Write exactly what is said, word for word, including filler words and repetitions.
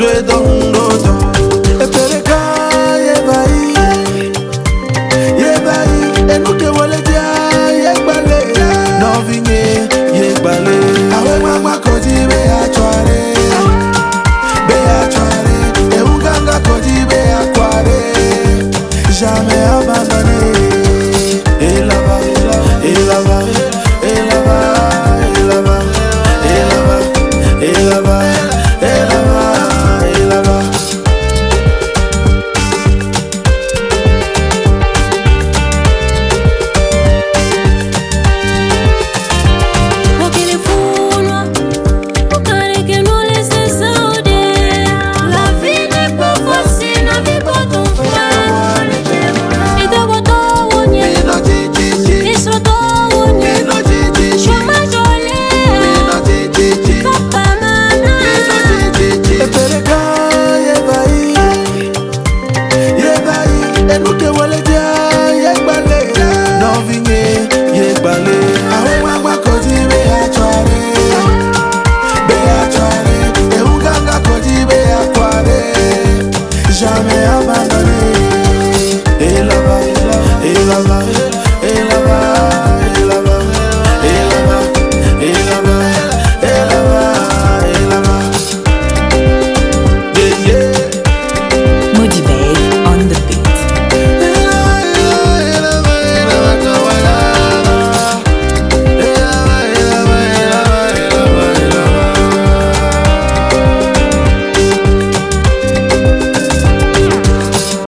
jouer dans l'auto. Et pereka yebai, yebai. Et nous te voulons dire yegbale, non vigne yegbale. Awe mama kodi be a chware, be a chware. Et unganga kodi be a kware, jamais abandonné. Et là-bas, et là-bas, et là-bas, et là-bas, et là-bas, et là-bas, et là-bas, et là-bas. Et nous te voulons dire,